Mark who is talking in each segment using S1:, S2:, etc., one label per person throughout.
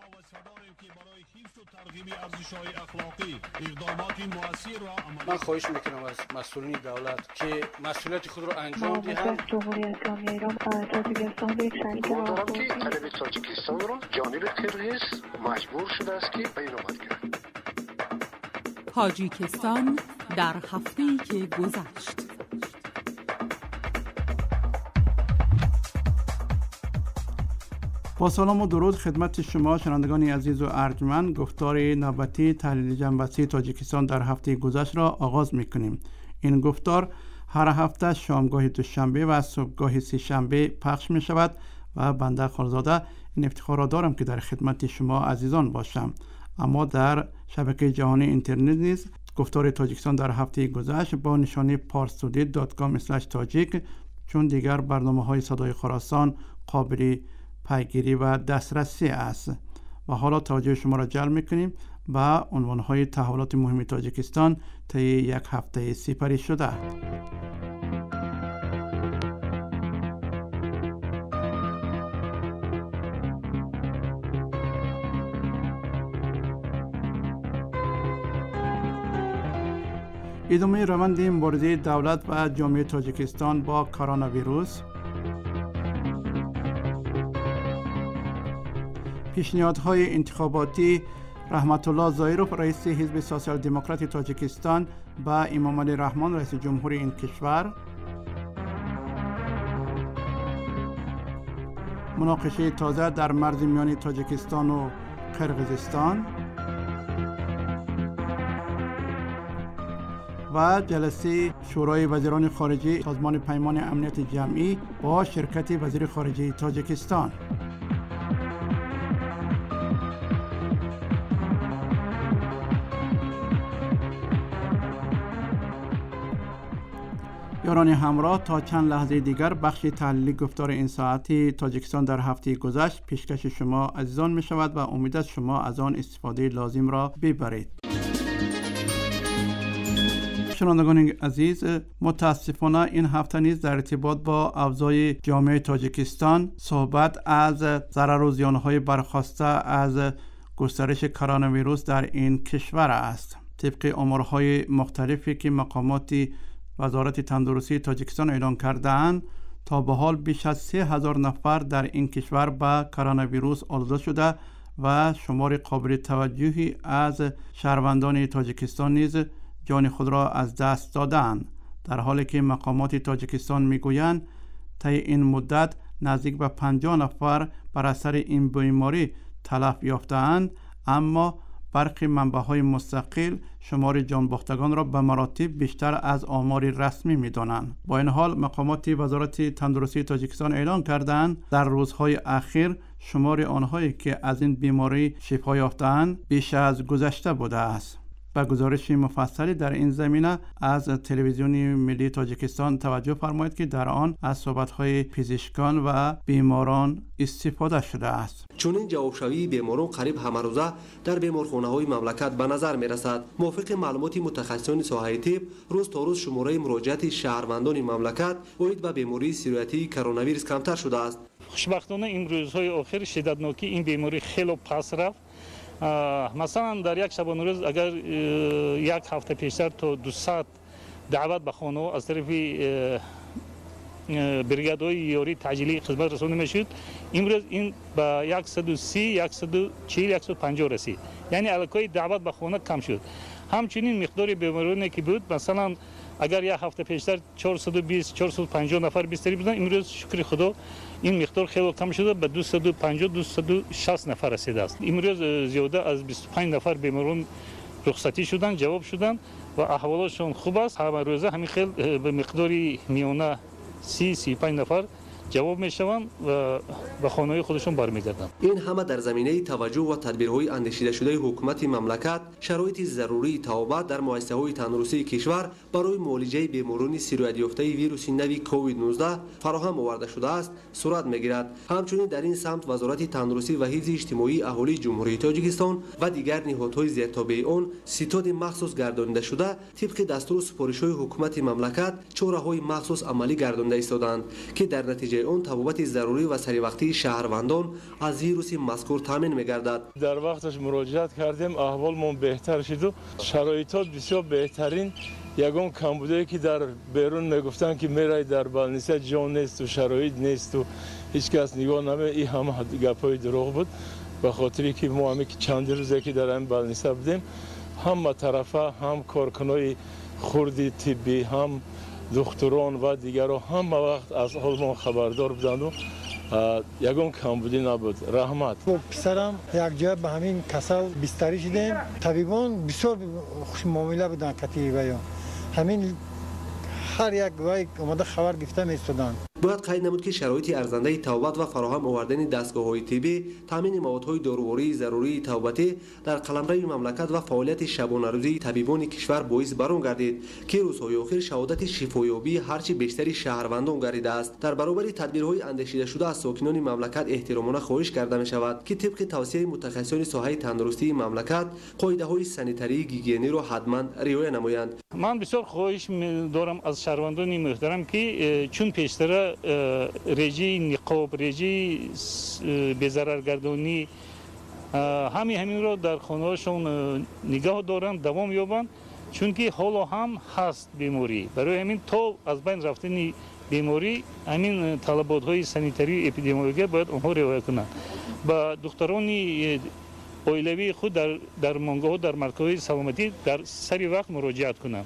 S1: من خواهش میکنم از مسئولین دولت که مسئولیت خود را انجام دهند.
S2: جمهوری اسلامی ایران تاجیکستان به یک شریک
S3: دارم که طلب تاجیکستان را جانب قرقیز مجبور شده است که بیانات کرد.
S4: تاجیکستان در هفته‌ای که گذشت.
S5: با سلام و درود خدمت شما شنوندگان عزیز و ارجمند، گفتار نوبتی تحلیل جنبشی تاجیکستان در هفته گذشت را آغاز می‌کنیم. این گفتار هر هفته شامگاه دوشنبه و صبحگاه سه‌شنبه پخش می‌شود و بنده خالزاده این افتخار را دارم که در خدمت شما عزیزان باشم. اما در شبکه جهانی اینترنت نیز گفتار تاجیکستان در هفته گذشت با نشانی parstoday.com/tajik چون دیگر برنامه‌های صدای خراسان قابل پیگیری و دسترسی است. و حالا توجه شما را جلب می‌کنیم به عنوان‌های تحولات مهم تاجیکستان طی یک هفته سپری شده. ادامه روند مبارزه دولت و جامعه تاجیکستان با کرونا ویروس، پیشنهادهای انتخاباتی رحمت الله ظاهروف رئیس حزب سوسیال دموکرات تاجیکستان با امام علی رحمان رئیس جمهوری این کشور، مناقشه تازه در مرز میان تاجیکستان و قرقیزستان و جلسه شورای وزیران خارجه سازمان پیمان امنیت جمعی با شرکت وزیر خارجه تاجیکستان. یاران همراه، تا چند لحظه دیگر بخش تحلیلی گفتار این ساعتی تاجیکستان در هفته گذشت پیشکش شما عزیزان می شود و امید است شما از آن استفاده لازم را ببرید. شنوندگان عزیز، متاسفانه این هفته نیز در ارتباط با اوضاع جامعه تاجیکستان صحبت از ضرر و زیانهای برخاسته از گسترش کرونا ویروس در این کشور است. طبق آمارهای مختلفی که مقامات وزارت تندرستی تاجیکستان اعلام کرده‌اند، تا به حال بیش از 3000 نفر در این کشور به کرونا ویروس آلوده شده و شمار قابل توجهی از شهروندان تاجیکستان نیز جان خود را از دست دادند، در حالی که مقامات تاجیکستان میگویند طی این مدت نزدیک به 50 نفر بر اثر این بیماری تلف یافته‌اند. اما برخی منبع‌های مستقل شمار جان باختگان را به مراتب بیشتر از آمار رسمی می‌دانند. با این حال مقامات وزارت تندرستی تاجیکستان اعلام کردند در روزهای اخیر شمار آنهایی که از این بیماری شفا یافته‌اند بیش از گذشته بوده است. به گزارش مفصلی در این زمینه از تلویزیون ملی تاجیکستان توجه فرمایید که در آن از صحبت‌های پزشکان و بیماران استفاده شده است.
S6: چون این جوابشوی بیماران قریب همه روزه در بیمارخانه‌های مملکت به نظر می‌رسد. موافق معلومات متخصصان ساحه طب، روز تا روز شماره مراجعات شهروندان مملکت اوید به بیماری سیرویتی کرونا ویروس کمتر شده است.
S7: خوشبختانه این روزهای آخر شدتناکی این بیماری خیلی پس رفت. مثلا در یک شبانه روز اگر یک هفته پیشتر تا 200 دعوت به خانه از طرف بریگادهای یاری تعجیلی خدمت رسانده میشد، امروز این به 130 140 150 رسید، یعنی علاقه دعوت به خانه کم شد. همچنین مقدار بیمارانی که بود، مثلا اگر یک هفته پیشتر 420 450 نفر بستری بودن، امروز شکر خدا این مقدار خیلی کم شده، به 250 260 نفر رسیده است. امروز زیاده از 25 نفر بیماران رخصتی شدن، جواب شدن و احوالشون خوب است. همه روزه همین خیلی به مقداری میانه 30-35 نفر جواب میشوند و به خانه‌های خودشون برمیگردند.
S6: این همه در زمینه توجه و تدبیرهای اندیشیده شده حکومت مملکت شرایط ضروری توابع در مؤسسه‌های تندرستی کشور برای معالجه بیماران سیرویت یافته ویروس نوی کووید 19 فراهم آورده شده است صورت میگیرد. همچنین در این سمت وزارت تندرستی و حفظ اجتماعی اهالی جمهوری تاجیکستان و دیگر نهادهای زیرتابع آن ستاد مخصوص گردانیده شده طبق دستور سفارش‌های حکومت مملکت چاره‌های مخصوص عملی گردانده ایستادند که در نتیجه اون طبابت ضروری و سری وقتی شهروندان از ویروس مذکور تامین می‌گردد.
S8: در وقتش مراجعت کردیم، احوالمون بهتر شد و شرایطات بسیار بهترین. یگان کمبودی که در بیرون میگفتن که میرای در بالنیسه جان نیست و شرایط نیست و هیچ کس نگاه نمی، این همه گپای دروغ بود. به خاطری که ما همی که چند روزه که در این بالنیسه بودیم، هم طرفه هم کارکنای خردی طبی، هم دکتران و دیگر هم وقت از حال ما خبردار بودند و یگان کمبودی نبود. رحمت.
S9: پسرم یک جا به همین کسل بستری شدیم. طبیبان بسیار خوش معامله بودن کتیبه. همین هر یک وای اومده خبر گرفته میستادن.
S6: باید قید نمود که شرایط ارزنده توبت و فراهم آوردن دستگاه‌های طبی، تامین موادهای دارویی ضروری توبتی در قلمرو مملکت و فعالیت شبانه روزی طبیبان کشور باعث برون گردید که روزهای اخیر شهادت شفایابی هرچی بیشتری شهروندان گردیده است. در برابر تدبیرهای اندیشیده شده از ساکنان مملکت احترامانه خواهش کرده می شود که طبق توصیه متخصصان ساحه تندرستی مملکت قاعده‌های سانیتری گیگینی را حتما رعایت نمایند.
S7: من بسیار خواهش دارم از شهروندان محترم که چون پیشتر رژی نقاب، رژی بی‌ضررگردانی همین را در خانه‌هاشون نگاه دارن، دوام یابند، چون که حالا هم هست بیماری. برای همین تا از بین رفتن بیماری همین طلبات‌های سانیتری و اپیدمیولوژی باید اونها رعایت کنند. با دکتران اولیوی خود در مانگاه در مرکزهای سلامتی در سری وقت مراجعت کنند.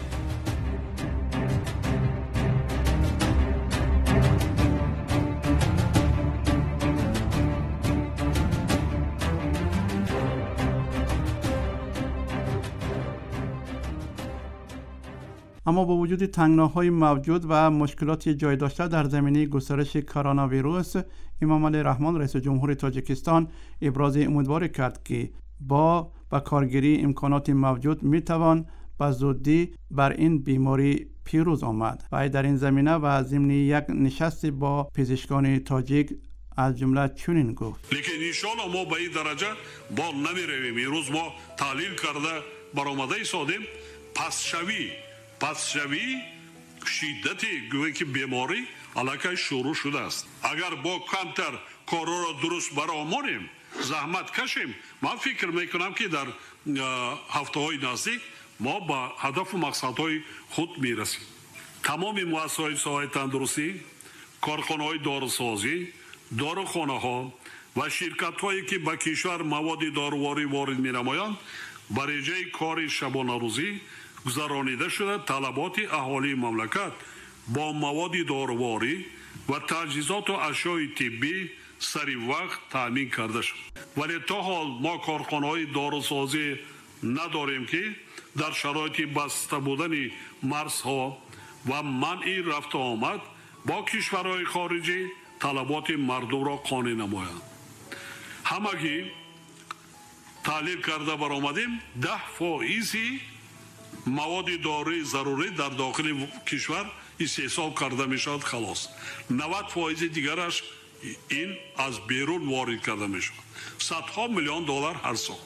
S5: اما با وجود تنگناهای موجود و مشکلات جای داشته در زمینه گسترش کرونا ویروس، امام علی رحمان رئیس جمهور تاجیکستان ابراز امیدواری کرد که با کارگیری امکانات موجود میتوان به زودی بر این بیماری پیروز آمد. و در این زمینه و ضمن یک نشست با پزشکان تاجیک از جمله چنین گفت:
S10: لیکن انشالله ما به این درجه با نمیرویم. امروز ما تحلیل کرده برآمده ایستادیم پس شوی شدت گویی که بیماری علاقه شروع شده است. اگر با کمتر کارا را درست برآوریم، زحمت کشیم، من فکر میکنم که در هفته های نزدیک ما با هدف و مقصد های خود میرسیم. تمام مؤسسات ساحه تندرستی، کارخانه های داروسازی، داروخانه ها و شرکت هایی که به کشور مواد دارویی وارد می نمایند، برای جای کار شبانه روزی گذرانیده شده طلبات اهالی مملکت با مواد دارویی و تجهیزات و اشیاء طبی سری وقت تامین کرده شد. ولی تا حال ما کارخانه‌های داروسازی نداریم که در شرایط بسته بودن مرزها و منع رفت آمد با کشورهای خارجی طلبات مردم را قانع نمایند. همگی تحلیل کرده برآمدیم 10% مواد دارویی ضروری در داخل کشور استحصال کرده می شود. خلاص 90% دیگرش این از بیرون وارد کرده می شود. صدها میلیون دلار هر سال.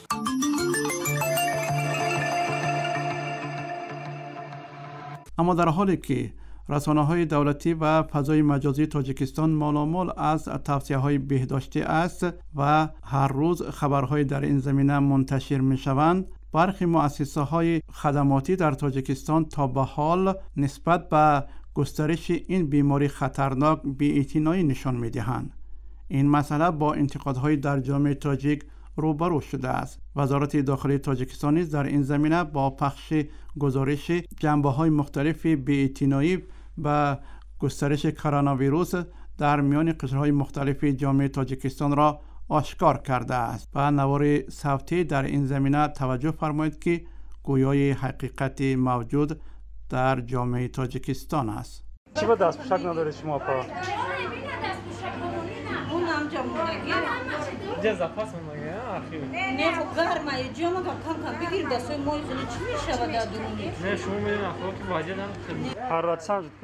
S5: اما در حالی که رسانه‌های دولتی و فضای مجازی تاجیکستان مالامال از توصیه‌های بهداشتی است و هر روز خبرهای در این زمینه منتشر می‌شوند، برخی مؤسسه‌های خدماتی در تاجیکستان تا به حال نسبت به گسترش این بیماری خطرناک بی‌اعتنایی نشان می‌دهند. این مسئله با انتقادهای در جامعه تاجیک روبرو شده است. وزارت داخلی تاجیکستان نیز در این زمینه با پخش گزارش جنبه‌های مختلف بی‌اعتنایی به گسترش کرونا ویروس در میان قشرهای مختلف جامعه تاجیکستان را آشکار کرده است. و نوار صوتی در این زمینه توجه فرمایید که گویای حقیقت موجود در جامعه تاجیکستان است.
S7: چی با دست پوشک نداره شما پا؟
S11: اون همجا مونگی
S12: جزا پاس مونگی آخیر
S11: نه خب گرمه جا مگه کم بگیر دستای مای خونه چی میشه و در درونی
S12: نه شما میدین اخواه که واجد هم
S7: هر رات چند تو؟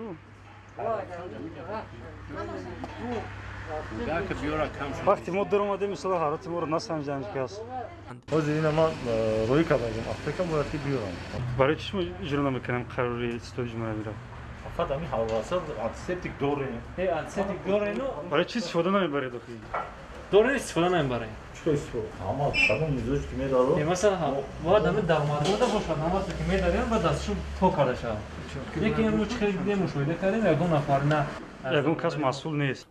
S7: وقتی ما در اومده مثلا حرارت ما رو نسنجن که هست
S13: از این ما روی کردیم افریقا باید که بیارم
S7: برای چی ما اجرا نمیکنم قراری استوریج ما میرم
S13: فقط همین حواصل انتیسپتیک دوره.
S12: انتیسپتیک دوره اینو
S13: برای چی استفاده نمیبرید آخه؟
S12: دوره استفاده نمیبره.
S13: چه استفاده؟ اما شما میذاش که میدارو؟
S12: مثلا بعد همین درآمدزاده باشه نماز که میداریم بعد دستشون تو کرده شد. یکی امروز خیلی دیگه مشاهده کردیم یگون نفر نه
S13: یگون کس مسئول نیست.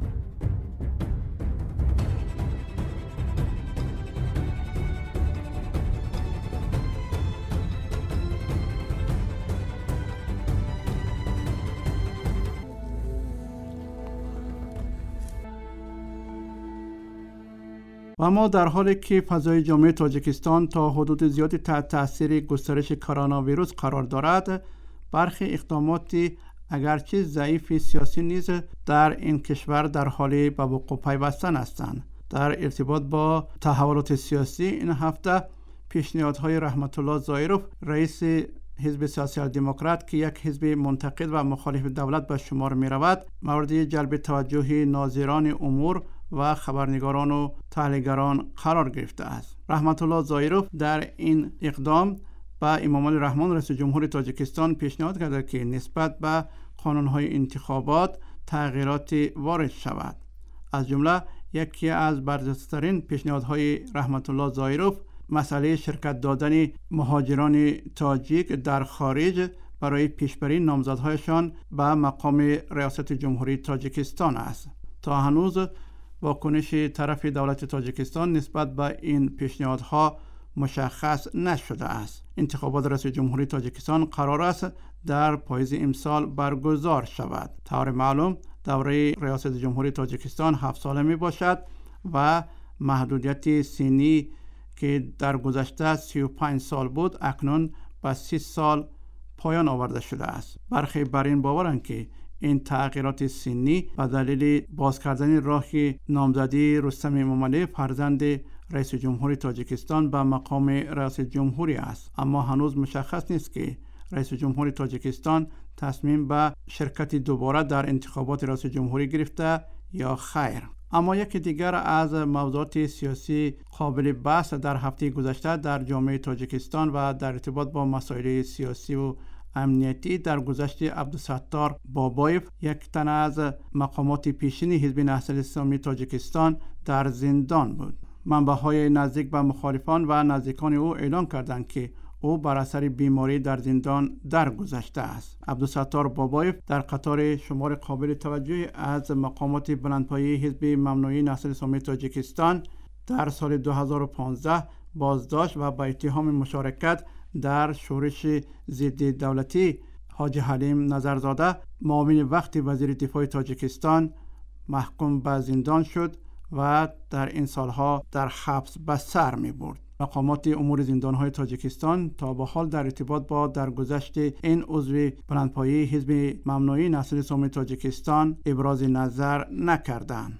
S5: و اما در حالی که فضای جامعه تاجیکستان تا حدود زیادی تحت تاثیر گسترش کرونا ویروس قرار دارد، برخی اقدامات اگرچه ضعیف سیاسی نیز در این کشور در حال به وقوع پیوستن هستند. در ارتباط با تحولات سیاسی این هفته پیشنهادهای رحمت الله ظاهروف، رئیس حزب سوسیال دموکرات که یک حزب منتقد و مخالف دولت به شمار می رود، مورد جلب توجه ناظران امور و خبرنگاران و تحلیلگران قرار گرفته است. رحمت الله ظاهروف در این اقدام با امام علی رحمان رئیس جمهور تاجیکستان پیشنهاد کرده که نسبت به قانون‌های انتخابات تغییرات وارد شود. از جمله یکی از برجسته‌ترین پیشنهادهای رحمت الله ظاهروف مسئله شرکت دادن مهاجران تاجیک در خارج برای پیشبری نامزدهایشان به مقام ریاست جمهوری تاجیکستان است. تا هنوز واکنش طرف دولت تاجیکستان نسبت به این پیشنهادها مشخص نشده است. انتخابات رئیس جمهوری تاجیکستان قرار است در پاییز امسال برگزار شود. طور معلوم دوره ریاست جمهوری تاجیکستان 7 ساله می باشد و محدودیت سنی که در گذشته 35 سال بود اکنون به 30 سال پایان آورده شده است. برخی بر این باورند که این تغییرات سنی به دلیل باز کردن راه نامزدی رستم امامعلی فرزند رئیس جمهوری تاجیکستان به مقام رئیس جمهوری است. اما هنوز مشخص نیست که رئیس جمهوری تاجیکستان تصمیم به شرکت دوباره در انتخابات رئیس جمهوری گرفته یا خیر. اما یکی دیگر از موضوعات سیاسی قابل بحث در هفته گذشته در جامعه تاجیکستان و در ارتباط با مسائل سیاسی و امنیتی در گذشت عبدالستار بابایف، یک تن از مقامات پیشین حزب نهضت اسلامی تاجیکستان، در زندان بود. منبع‌های نزدیک به مخالفان و نزدیکان او اعلام کردند که او بر اثر بیماری در زندان درگذشته است. عبدالستار بابایف در قطار شمار قابل توجهی از مقامات بلندپایه حزب ممنوعه نهضت اسلامی تاجیکستان در سال 2015 بازداشت و با اتهام مشارکت در شورش ضد دولتی حاجی حلیم نظرزاده، معاون وقت وزیر دفاع تاجیکستان، محکوم به زندان شد و در این سالها در حبس به سر می برد. مقامات امور زندانهای تاجیکستان تا به حال در ارتباط با درگذشت این عضو بلندپایه حزب ممنوعه نهضت اسلامی تاجیکستان ابراز نظر نکردند.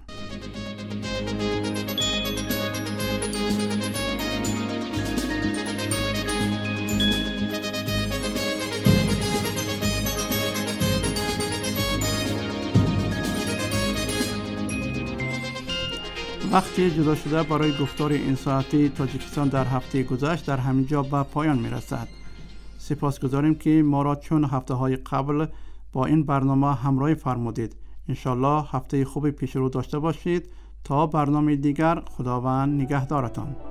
S5: وقتی جدا شده برای گفتار این ساعتی تاجیکستان در هفته گذشت در همین جا به پایان می رسد. سپاسگزاریم که ما را چون هفته های قبل با این برنامه همراهی فرمودید. انشالله هفته خوب پیش رو داشته باشید. تا برنامه دیگر، خداوند نگهدارتان.